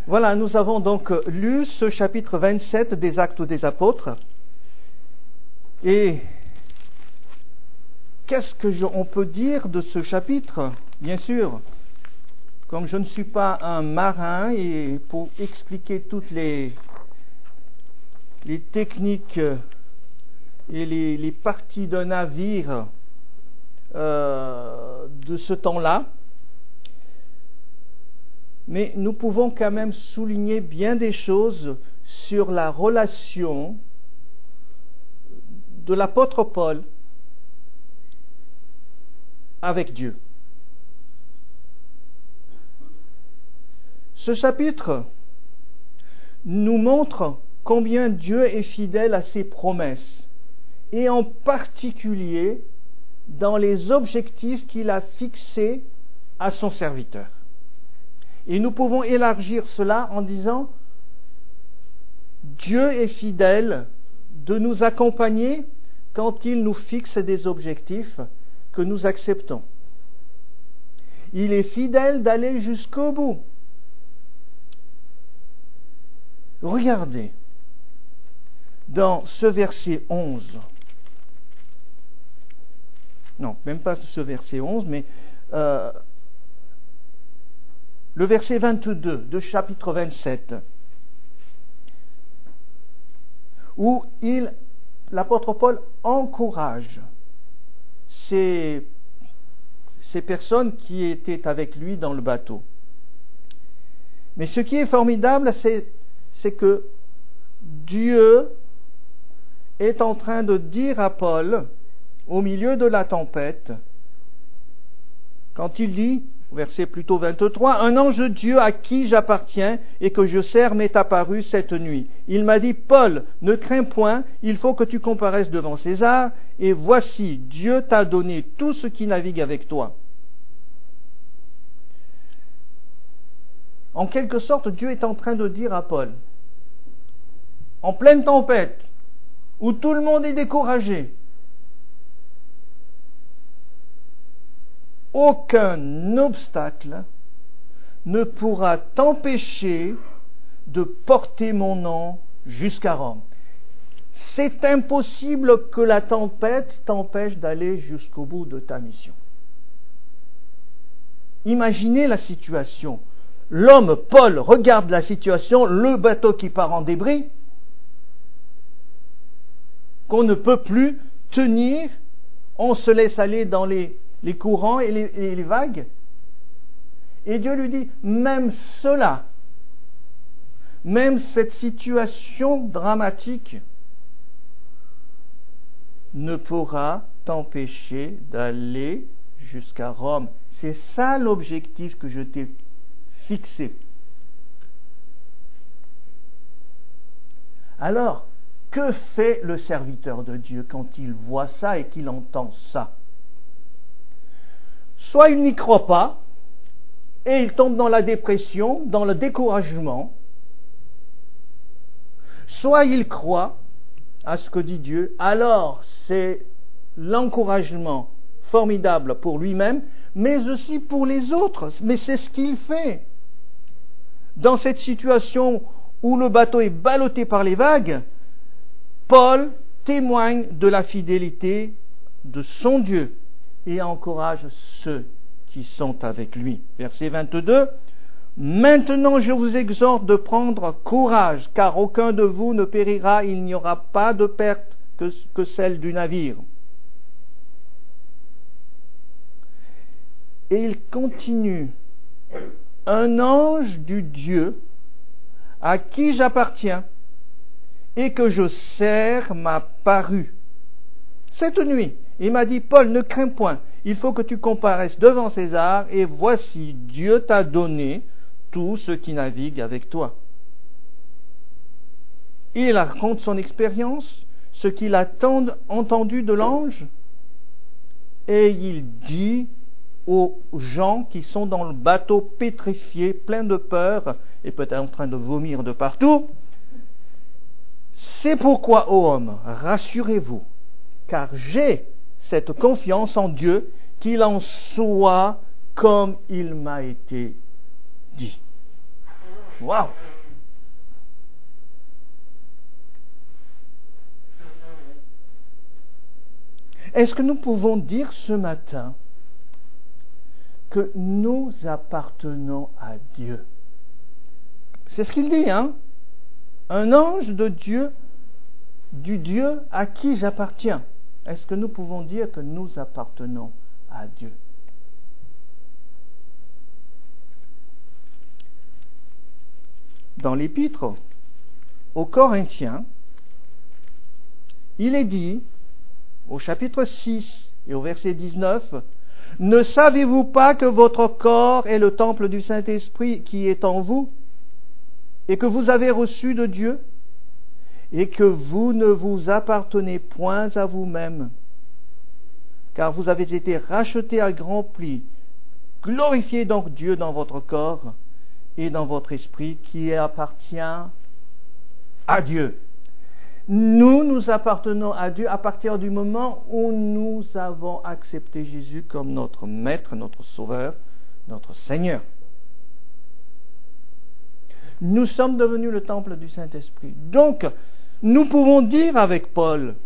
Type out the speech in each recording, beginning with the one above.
Voilà, nous avons donc lu ce chapitre 27 des Actes des Apôtres. Et qu'est-ce qu'on peut dire de ce chapitre? Bien sûr, comme je ne suis pas un marin, et pour expliquer toutes les techniques et les parties d'un navire de ce temps-là, mais nous pouvons quand même souligner bien des choses sur la relation de l'apôtre Paul avec Dieu. Ce chapitre nous montre combien Dieu est fidèle à ses promesses, et en particulier dans les objectifs qu'il a fixés à son serviteur. Et nous pouvons élargir cela en disant: Dieu est fidèle de nous accompagner quand il nous fixe des objectifs que nous acceptons. Il est fidèle d'aller jusqu'au bout. Regardez, dans ce verset 11, non, même pas ce verset 11, mais le verset 22 de chapitre 27, où l'apôtre Paul encourage ces personnes qui étaient avec lui dans le bateau. Mais ce qui est formidable, c'est que Dieu est en train de dire à Paul, au milieu de la tempête, quand il dit, verset plutôt 23, « Un ange de Dieu à qui j'appartiens et que je sers m'est apparu cette nuit. Il m'a dit, Paul, ne crains point, il faut que tu comparaisses devant César, et voici, Dieu t'a donné tout ce qui navigue avec toi. » En quelque sorte, Dieu est en train de dire à Paul, en pleine tempête, où tout le monde est découragé, aucun obstacle ne pourra t'empêcher de porter mon nom jusqu'à Rome. C'est impossible que la tempête t'empêche d'aller jusqu'au bout de ta mission. Imaginez la situation. L'homme, Paul, regarde la situation, le bateau qui part en débris, qu'on ne peut plus tenir, on se laisse aller dans les courants et les vagues. Et Dieu lui dit, même cela, même cette situation dramatique ne pourra t'empêcher d'aller jusqu'à Rome. C'est ça l'objectif que je t'ai fixé. Alors, que fait le serviteur de Dieu quand il voit ça et qu'il entend ça? Soit il n'y croit pas, et il tombe dans la dépression, dans le découragement, soit il croit à ce que dit Dieu, alors c'est l'encouragement formidable pour lui-même, mais aussi pour les autres. Mais c'est ce qu'il fait. Dans cette situation où le bateau est ballotté par les vagues, Paul témoigne de la fidélité de son Dieu et encourage ceux qui sont avec lui. Verset 22, « Maintenant je vous exhorte de prendre courage, car aucun de vous ne périra, il n'y aura pas de perte que celle du navire. » Et il continue, « Un ange du Dieu à qui j'appartiens et que je sers m'a paru cette nuit. Il m'a dit, Paul, ne crains point, il faut que tu comparaisses devant César, et voici, Dieu t'a donné tout ce qui navigue avec toi. » Il raconte son expérience, ce qu'il a entendu de l'ange, et il dit aux gens qui sont dans le bateau pétrifiés, pleins de peur, et peut-être en train de vomir de partout, « C'est pourquoi, ô homme, rassurez-vous, car j'ai cette confiance en Dieu, qu'il en soit comme il m'a été dit. » Waouh! Est-ce que nous pouvons dire ce matin que nous appartenons à Dieu? C'est ce qu'il dit, hein? Un ange de Dieu, du Dieu à qui j'appartiens. Est-ce que nous pouvons dire que nous appartenons à Dieu? Dans l'Épître aux Corinthiens, il est dit, au chapitre 6 et au verset 19, « Ne savez-vous pas que votre corps est le temple du Saint-Esprit qui est en vous, et que vous avez reçu de Dieu, et que vous ne vous appartenez point à vous-même, car vous avez été rachetés à grand prix. Glorifiez donc Dieu dans votre corps et dans votre esprit qui appartient à Dieu. » Nous appartenons à Dieu à partir du moment où nous avons accepté Jésus comme notre Maître, notre Sauveur, notre Seigneur. Nous sommes devenus le temple du Saint-Esprit. Donc, nous pouvons dire avec Paul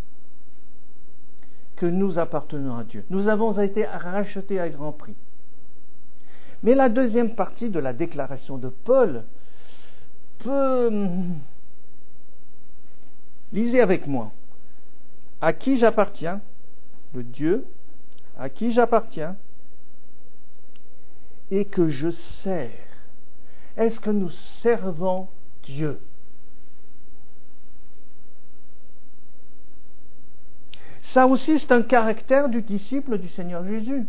que nous appartenons à Dieu. Nous avons été rachetés à grand prix. Mais la deuxième partie de la déclaration de Paul peut... Lisez avec moi. À qui j'appartiens? Le Dieu à qui j'appartiens et que je sers. Est-ce que nous servons Dieu? Ça aussi, c'est un caractère du disciple du Seigneur Jésus.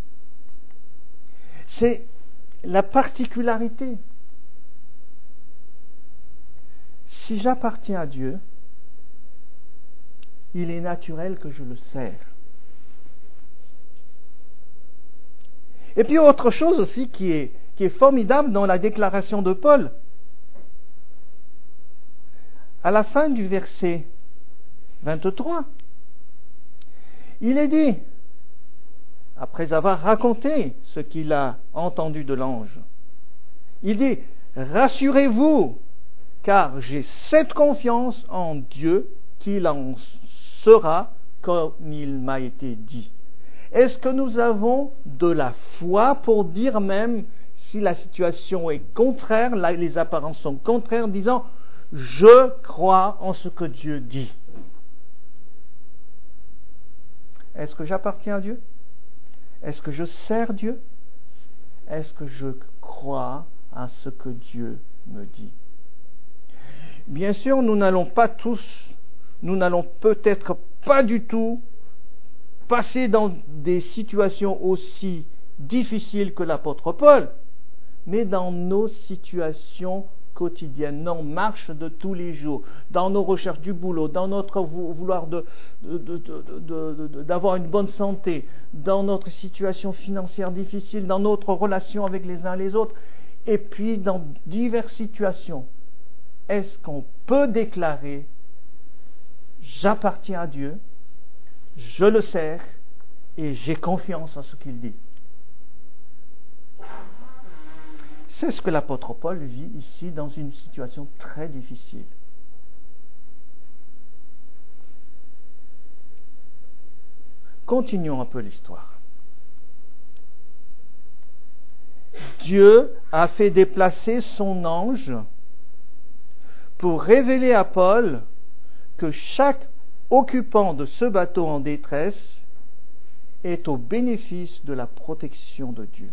C'est la particularité. Si j'appartiens à Dieu, il est naturel que je le sers. Et puis autre chose aussi qui est formidable dans la déclaration de Paul. À la fin du verset 23, il est dit, après avoir raconté ce qu'il a entendu de l'ange, il dit, « Rassurez-vous, car j'ai cette confiance en Dieu qu'il en sera comme il m'a été dit. » Est-ce que nous avons de la foi pour dire même si la situation est contraire, les apparences sont contraires, disant « Je crois en ce que Dieu dit ». Est-ce que j'appartiens à Dieu? Est-ce que je sers Dieu? Est-ce que je crois à ce que Dieu me dit? Bien sûr, nous n'allons peut-être pas du tout passer dans des situations aussi difficiles que l'apôtre Paul, mais dans nos situations quotidiennes, nos marches de tous les jours, dans nos recherches du boulot, dans notre vouloir d'avoir une bonne santé, dans notre situation financière difficile, dans notre relation avec les uns les autres, et puis dans diverses situations. Est-ce qu'on peut déclarer « J'appartiens à Dieu, je le sers et j'ai confiance en ce qu'il dit ». C'est ce que l'apôtre Paul vit ici dans une situation très difficile. Continuons un peu l'histoire. Dieu a fait déplacer son ange pour révéler à Paul que chaque occupant de ce bateau en détresse est au bénéfice de la protection de Dieu.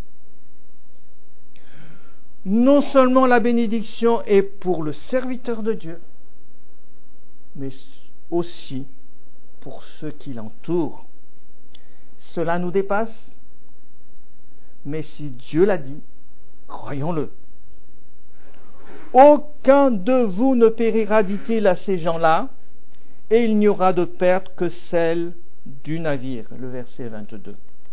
Non seulement la bénédiction est pour le serviteur de Dieu, mais aussi pour ceux qui l'entourent. Cela nous dépasse, mais si Dieu l'a dit, croyons-le. Aucun de vous ne périra, dit-il à ces gens-là, et il n'y aura de perte que celle du navire. Le verset 22.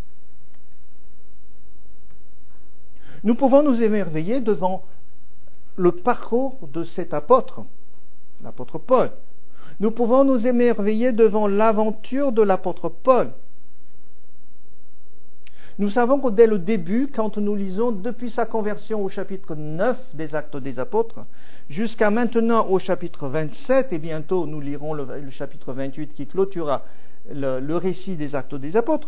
Nous pouvons nous émerveiller devant le parcours de cet apôtre, l'apôtre Paul. Nous pouvons nous émerveiller devant l'aventure de l'apôtre Paul. Nous savons que dès le début, quand nous lisons depuis sa conversion au chapitre 9 des Actes des Apôtres, jusqu'à maintenant au chapitre 27, et bientôt nous lirons le chapitre 28 qui clôturera le récit des Actes des Apôtres,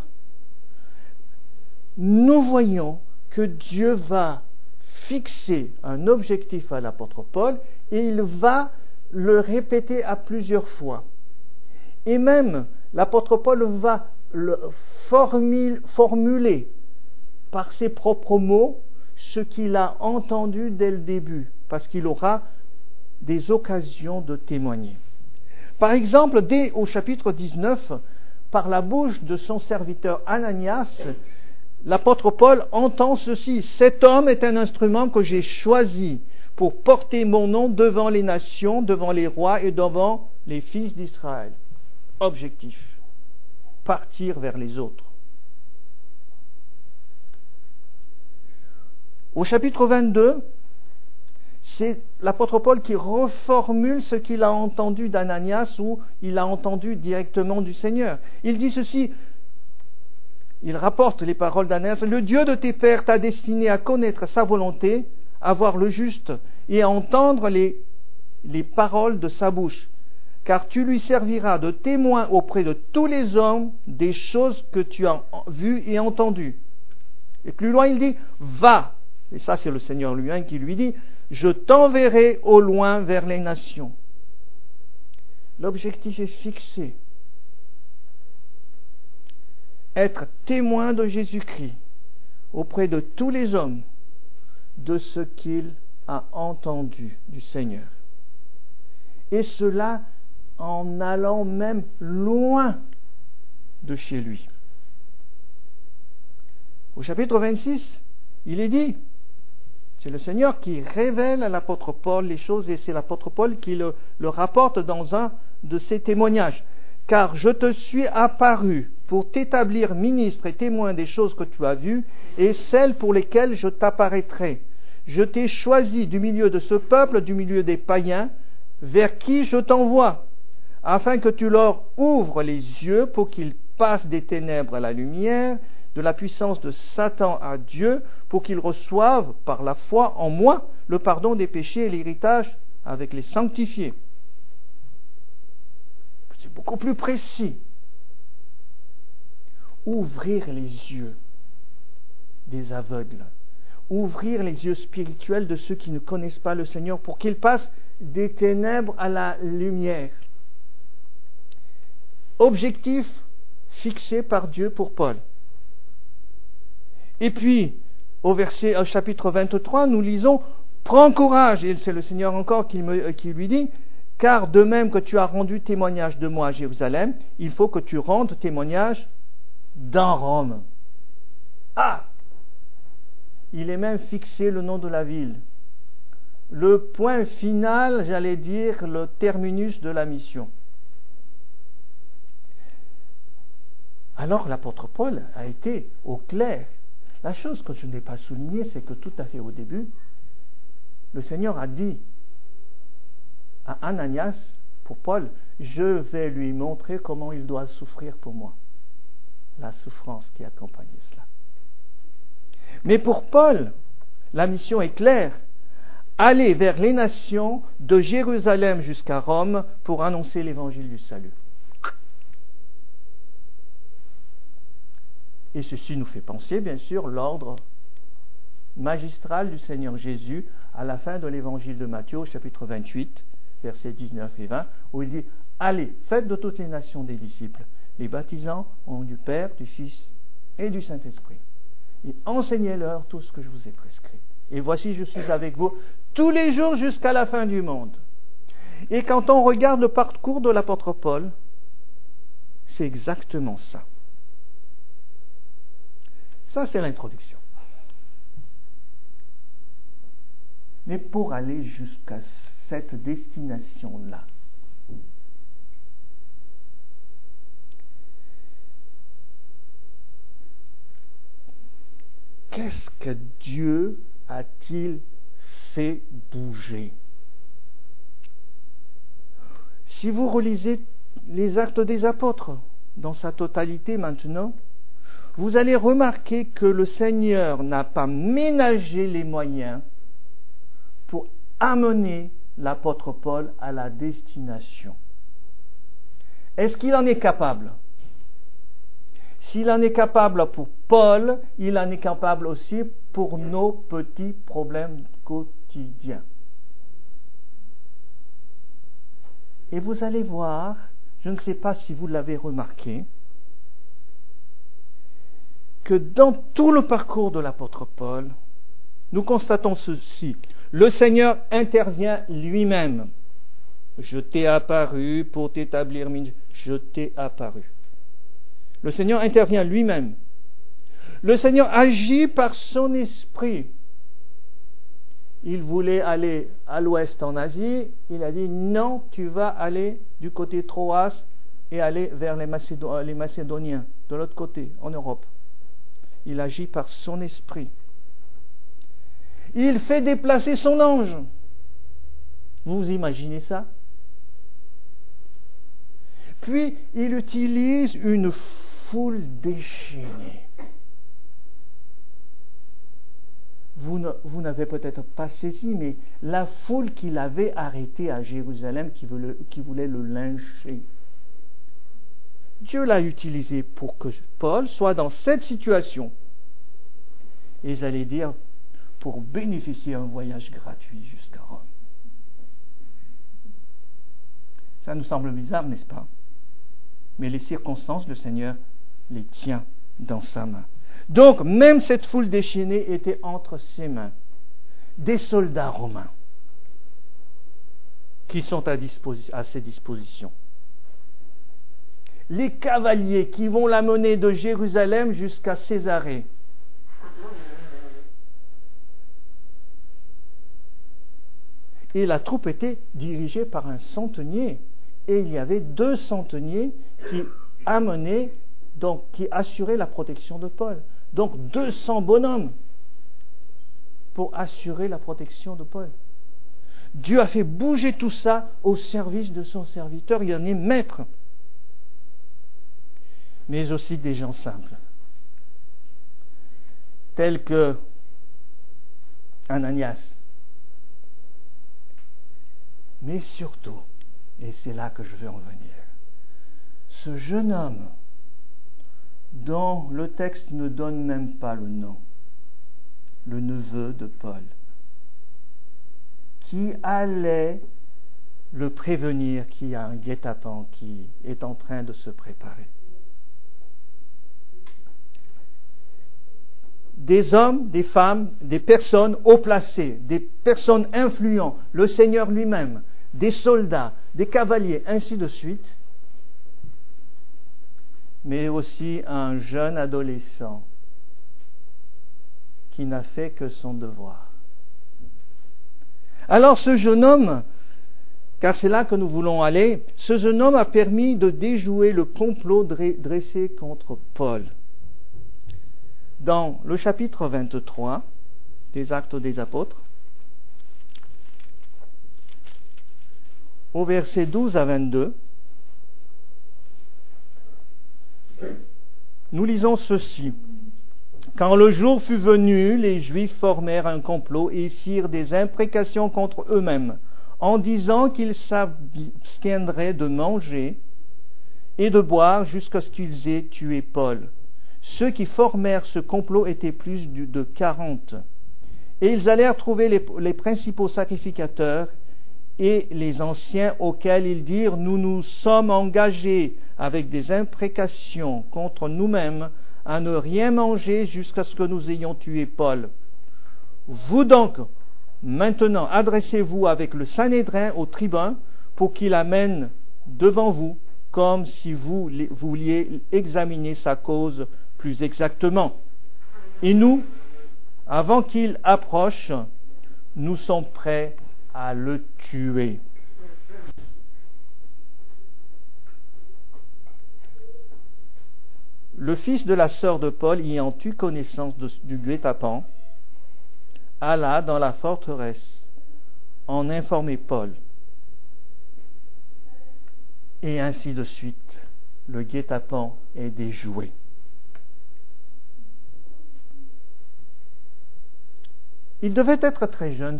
nous voyons que Dieu va fixer un objectif à l'apôtre Paul et il va le répéter à plusieurs fois. Et même, l'apôtre Paul va le formuler par ses propres mots ce qu'il a entendu dès le début, parce qu'il aura des occasions de témoigner. Par exemple, dès au chapitre 19, par la bouche de son serviteur Ananias, l'apôtre Paul entend ceci: « Cet homme est un instrument que j'ai choisi pour porter mon nom devant les nations, devant les rois et devant les fils d'Israël. » Objectif: partir vers les autres. Au chapitre 22, c'est l'apôtre Paul qui reformule ce qu'il a entendu d'Ananias ou il a entendu directement du Seigneur. Il dit ceci, il rapporte les paroles d'Ananias: « Le Dieu de tes pères t'a destiné à connaître sa volonté, à voir le juste et à entendre les paroles de sa bouche. Car tu lui serviras de témoin auprès de tous les hommes des choses que tu as vues et entendues. » Et plus loin, il dit, « Va !» Et ça, c'est le Seigneur lui-même qui lui dit, « Je t'enverrai au loin vers les nations. » L'objectif est fixé. Être témoin de Jésus-Christ auprès de tous les hommes de ce qu'il a entendu du Seigneur. Et cela en allant même loin de chez lui. Au chapitre 26, il est dit, c'est le Seigneur qui révèle à l'apôtre Paul les choses et c'est l'apôtre Paul qui le rapporte dans un de ses témoignages. « Car je te suis apparu pour t'établir ministre et témoin des choses que tu as vues et celles pour lesquelles je t'apparaîtrai. Je t'ai choisi du milieu de ce peuple, du milieu des païens, vers qui je t'envoie, afin que tu leur ouvres les yeux pour qu'ils passent des ténèbres à la lumière, de la puissance de Satan à Dieu, pour qu'ils reçoivent par la foi en moi le pardon des péchés et l'héritage avec les sanctifiés. » C'est beaucoup plus précis. Ouvrir les yeux des aveugles, ouvrir les yeux spirituels de ceux qui ne connaissent pas le Seigneur pour qu'ils passent des ténèbres à la lumière. Objectif fixé par Dieu pour Paul. Et puis, au chapitre 23, nous lisons « Prends courage !» Et c'est le Seigneur encore qui lui dit « Car de même que tu as rendu témoignage de moi à Jérusalem, il faut que tu rendes témoignage dans Rome. » Ah! Il est même fixé le nom de la ville. Le point final, j'allais dire, le terminus de la mission. Alors l'apôtre Paul a été au clair. La chose que je n'ai pas soulignée, c'est que tout à fait au début, le Seigneur a dit à Ananias, pour Paul, « Je vais lui montrer comment il doit souffrir pour moi. » La souffrance qui accompagnait cela. Mais pour Paul, la mission est claire. Aller vers les nations de Jérusalem jusqu'à Rome pour annoncer l'évangile du salut. Et ceci nous fait penser, bien sûr, l'ordre magistral du Seigneur Jésus à la fin de l'évangile de Matthieu, au chapitre 28, versets 19 et 20, où il dit « Allez, faites de toutes les nations des disciples, les baptisant au nom du Père, du Fils et du Saint-Esprit, et enseignez-leur tout ce que je vous ai prescrit. Et voici, je suis avec vous tous les jours jusqu'à la fin du monde. » Et quand on regarde le parcours de l'apôtre Paul, c'est exactement ça. Ça, c'est l'introduction. Mais pour aller jusqu'à cette destination-là, qu'est-ce que Dieu a-t-il fait bouger? Si vous relisez les Actes des Apôtres dans sa totalité maintenant, vous allez remarquer que le Seigneur n'a pas ménagé les moyens pour amener l'apôtre Paul à la destination. Est-ce qu'il en est capable? S'il en est capable pour Paul, il en est capable aussi pour nos petits problèmes quotidiens. Et vous allez voir, je ne sais pas si vous l'avez remarqué, que dans tout le parcours de l'apôtre Paul, nous constatons ceci. Le Seigneur intervient lui-même. Je t'ai apparu pour t'établir, je t'ai apparu. Le Seigneur intervient lui-même. Le Seigneur agit par son esprit. Il voulait aller à l'ouest en Asie. Il a dit non, tu vas aller du côté Troas et aller vers les Macédoniens, de l'autre côté, en Europe. Il agit par son esprit. Il fait déplacer son ange. Vous imaginez ça? Puis, il utilise une foule déchaînée. Vous n'avez peut-être pas saisi, mais la foule qu'il avait arrêtée à Jérusalem, qui voulait le lyncher. Dieu l'a utilisé pour que Paul soit dans cette situation. Et j'allais dire, pour bénéficier d'un voyage gratuit jusqu'à Rome. Ça nous semble bizarre, n'est-ce pas? Mais les circonstances, le Seigneur les tient dans sa main. Donc, même cette foule déchaînée était entre ses mains. Des soldats romains qui sont à ses dispositions. Les cavaliers qui vont l'amener de Jérusalem jusqu'à Césarée. Et la troupe était dirigée par un centenier. Et il y avait 2 centeniers qui amenaient, donc qui assuraient la protection de Paul. Donc 200 bonhommes pour assurer la protection de Paul. Dieu a fait bouger tout ça au service de son serviteur. Il en est maître. Mais aussi des gens simples, tels que Ananias. Mais surtout, et c'est là que je veux en venir, ce jeune homme dont le texte ne donne même pas le nom, le neveu de Paul, qui allait le prévenir qu'il y a un guet-apens qui est en train de se préparer. Des hommes, des femmes, des personnes haut placées, des personnes influentes, le Seigneur lui-même, des soldats, des cavaliers, ainsi de suite, mais aussi un jeune adolescent qui n'a fait que son devoir. Alors ce jeune homme, car c'est là que nous voulons aller, ce jeune homme a permis de déjouer le complot dressé contre Paul. Dans le chapitre 23 des Actes des Apôtres, au verset 12 à 22, nous lisons ceci. Quand le jour fut venu, les Juifs formèrent un complot et firent des imprécations contre eux-mêmes, en disant qu'ils s'abstiendraient de manger et de boire jusqu'à ce qu'ils aient tué Paul. Ceux qui formèrent ce complot étaient plus de 40. Et ils allèrent trouver les principaux sacrificateurs et les anciens auxquels ils dirent « Nous nous sommes engagés avec des imprécations contre nous-mêmes à ne rien manger jusqu'à ce que nous ayons tué Paul. Vous donc, maintenant, adressez-vous avec le Sanhédrin au tribun pour qu'il amène devant vous, comme si vous vouliez examiner sa cause plus exactement. Et nous, avant qu'il approche, nous sommes prêts à le tuer. » Le fils de la sœur de Paul, ayant eu connaissance du guet-apens, alla dans la forteresse en informer Paul. Et ainsi de suite, le guet-apens est déjoué. Il devait être très jeune,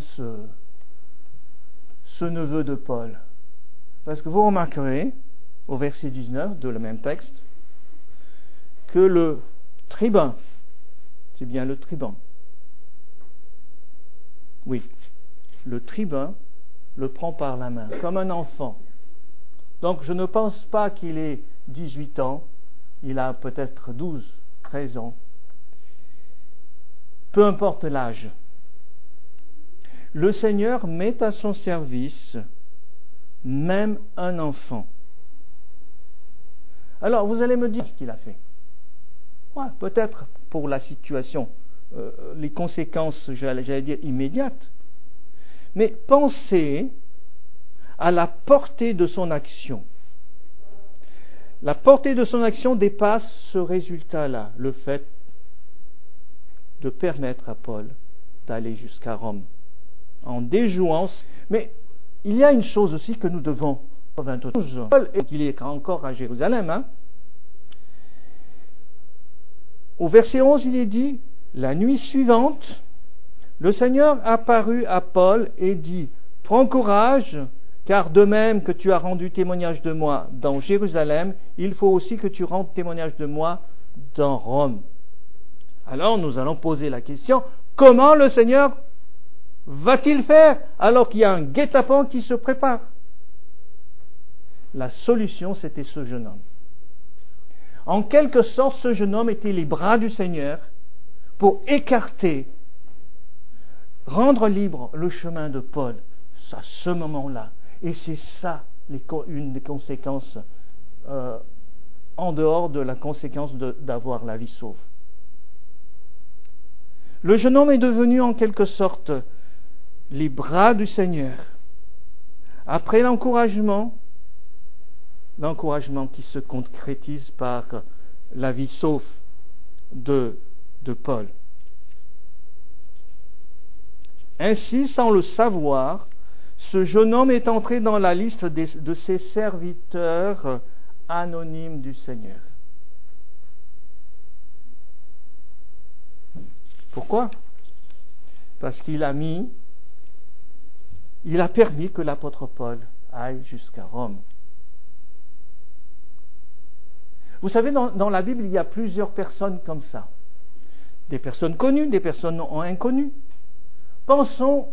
ce neveu de Paul. Parce que vous remarquerez, au verset 19 de le même texte, que le tribun, c'est bien le tribun, oui, le tribun le prend par la main, comme un enfant. Donc je ne pense pas qu'il ait 18 ans, il a peut-être 12, 13 ans. Peu importe l'âge. Le Seigneur met à son service même un enfant. Alors vous allez me dire ce qu'il a fait. Ouais, peut-être pour la situation, les conséquences, j'allais dire, immédiates. Mais pensez à la portée de son action. La portée de son action dépasse ce résultat-là, le fait de permettre à Paul d'aller jusqu'à Rome, en déjouant. Mais il y a une chose aussi que nous devons. Paul, il est encore à Jérusalem. Au verset 11, il est dit, la nuit suivante, le Seigneur apparut à Paul et dit, prends courage, car de même que tu as rendu témoignage de moi dans Jérusalem, il faut aussi que tu rendes témoignage de moi dans Rome. Alors nous allons poser la question, comment le Seigneur va-t-il faire alors qu'il y a un guet-apens qui se prépare? La solution, c'était ce jeune homme. En quelque sorte, ce jeune homme était les bras du Seigneur pour écarter, rendre libre le chemin de Paul à ce moment-là. Et c'est ça une des conséquences, en dehors de la conséquence d'avoir la vie sauve. Le jeune homme est devenu en quelque sorte les bras du Seigneur. Après l'encouragement qui se concrétise par la vie sauve de Paul. Ainsi, sans le savoir, ce jeune homme est entré dans la liste de ses serviteurs anonymes du Seigneur. Pourquoi? Parce qu'il a permis que l'apôtre Paul aille jusqu'à Rome. Vous savez, dans la Bible, il y a plusieurs personnes comme ça. Des personnes connues, des personnes inconnues. Pensons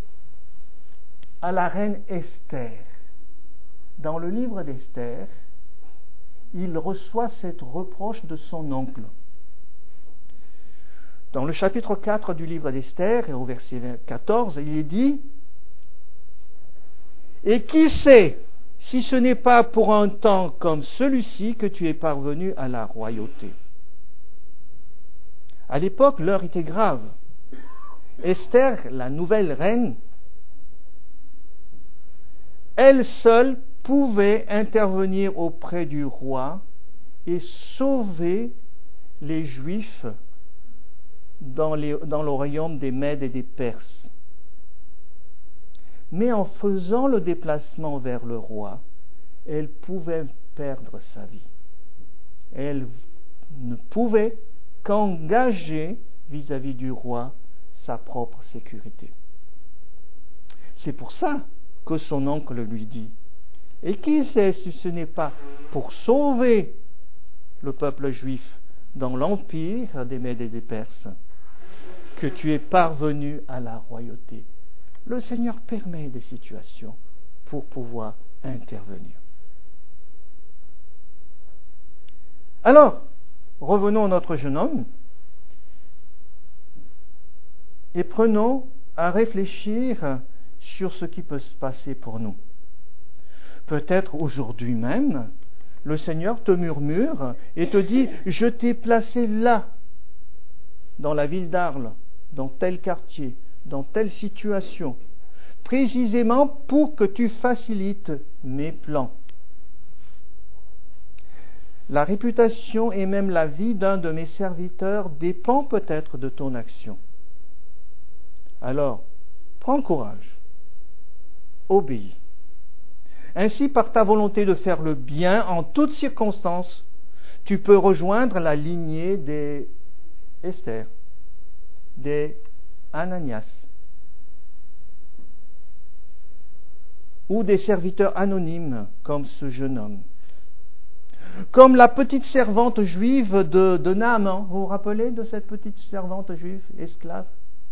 à la reine Esther. Dans le livre d'Esther, il reçoit cette reproche de son oncle. Dans le chapitre 4 du livre d'Esther, et au verset 14, il est dit « Et qui sait si ce n'est pas pour un temps comme celui-ci que tu es parvenu à la royauté ?» À l'époque, l'heure était grave. Esther, la nouvelle reine, elle seule pouvait intervenir auprès du roi et sauver les Juifs dans le royaume des Mèdes et des Perses. Mais en faisant le déplacement vers le roi, elle pouvait perdre sa vie. Elle ne pouvait qu'engager vis-à-vis du roi sa propre sécurité. C'est pour ça que son oncle lui dit, « Et qui sait si ce n'est pas pour sauver le peuple juif dans l'empire des Mèdes et des Perses que tu es parvenu à la royauté. » Le Seigneur permet des situations pour pouvoir intervenir. Alors, revenons à notre jeune homme et prenons à réfléchir sur ce qui peut se passer pour nous. Peut-être aujourd'hui même, le Seigneur te murmure et te dit « Je t'ai placé là, dans la ville d'Arles, dans tel quartier, dans telle situation, précisément pour que tu facilites mes plans. » La réputation et même la vie d'un de mes serviteurs dépend peut-être de ton action. Alors, prends courage, obéis. Ainsi, par ta volonté de faire le bien en toutes circonstances, tu peux rejoindre la lignée des Esther, des Ananias, ou des serviteurs anonymes comme ce jeune homme, comme la petite servante juive de Naaman. Vous vous rappelez de cette petite servante juive, esclave?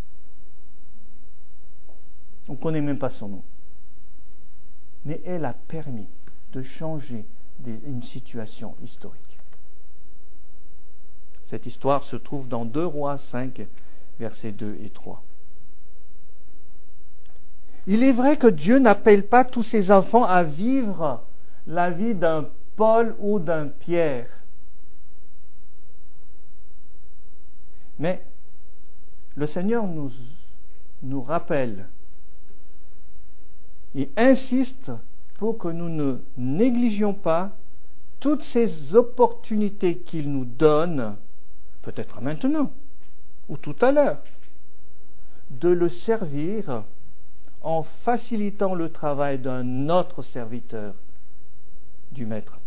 On ne connaît même pas son nom. Mais elle a permis de changer une situation historique. Cette histoire se trouve dans 2 Rois 5, versets 2 et 3. Il est vrai que Dieu n'appelle pas tous ses enfants à vivre la vie d'un Paul ou d'un Pierre. Mais le Seigneur nous rappelle et insiste pour que nous ne négligions pas toutes ces opportunités qu'il nous donne, peut-être maintenant ou tout à l'heure, de le servir en facilitant le travail d'un autre serviteur du Maître.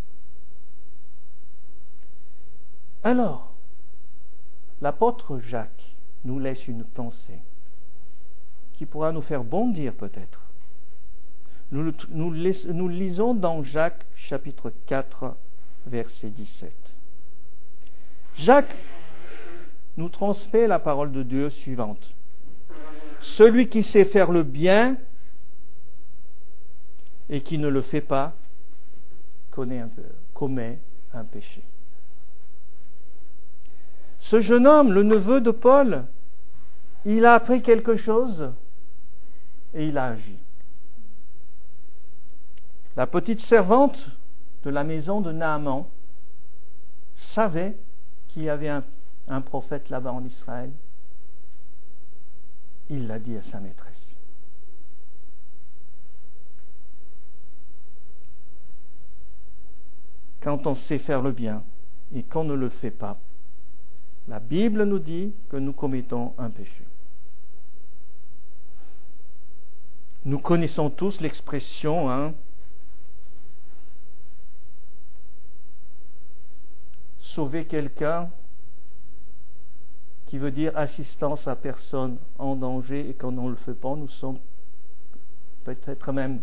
Alors, l'apôtre Jacques nous laisse une pensée qui pourra nous faire bondir peut-être. Nous lisons dans Jacques chapitre 4, verset 17. Jacques nous transmet la parole de Dieu suivante. Celui qui sait faire le bien et qui ne le fait pas commet un péché. Ce jeune homme, le neveu de Paul, il a appris quelque chose et il a agi. La petite servante de la maison de Naaman savait qu'il y avait un prophète là-bas en Israël. Il l'a dit à sa maîtresse. Quand on sait faire le bien et qu'on ne le fait pas, la Bible nous dit que nous commettons un péché. Nous connaissons tous l'expression, sauver quelqu'un, qui veut dire assistance à personne en danger, et quand on ne le fait pas, nous sommes peut-être même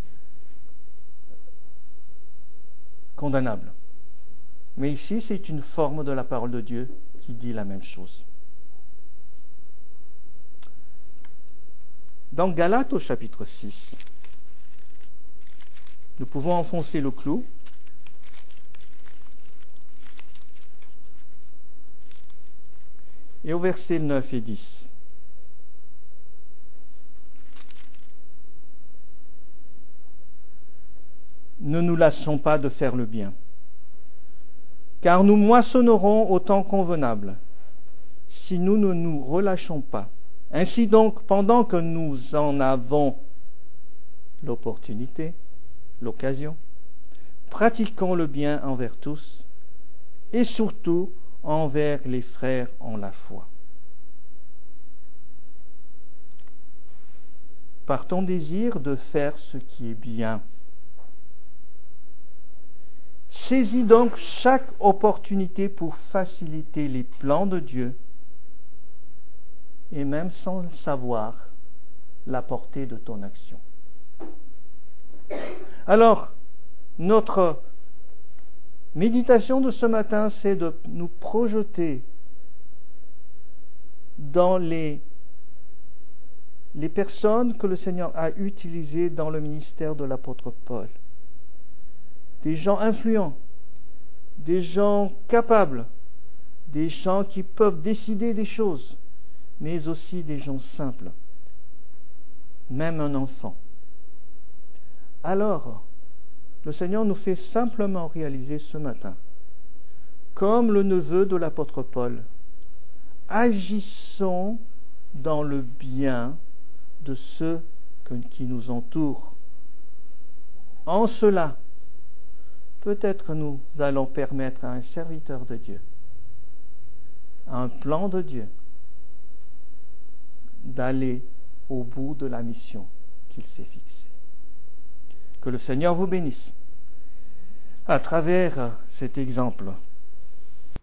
condamnables. Mais ici, c'est une forme de la parole de Dieu qui dit la même chose. Dans Galates au chapitre 6, nous pouvons enfoncer le clou. Et au verset 9 et 10. Ne nous lassons pas de faire le bien, car nous moissonnerons au temps convenable, si nous ne nous relâchons pas. Ainsi donc, pendant que nous en avons l'occasion, pratiquons le bien envers tous, et surtout envers les frères en la foi. Par ton désir de faire ce qui est bien. Saisis donc chaque opportunité pour faciliter les plans de Dieu, et même sans savoir la portée de ton action. Alors, notre méditation de ce matin, c'est de nous projeter dans les personnes que le Seigneur a utilisées dans le ministère de l'apôtre Paul. Des gens influents, des gens capables, des gens qui peuvent décider des choses, mais aussi des gens simples, même un enfant. Alors, le Seigneur nous fait simplement réaliser ce matin, comme le neveu de l'apôtre Paul, agissons dans le bien de ceux qui nous entourent. En cela, peut-être nous allons permettre à un serviteur de Dieu, à un plan de Dieu, d'aller au bout de la mission qu'il s'est fixée. Que le Seigneur vous bénisse à travers cet exemple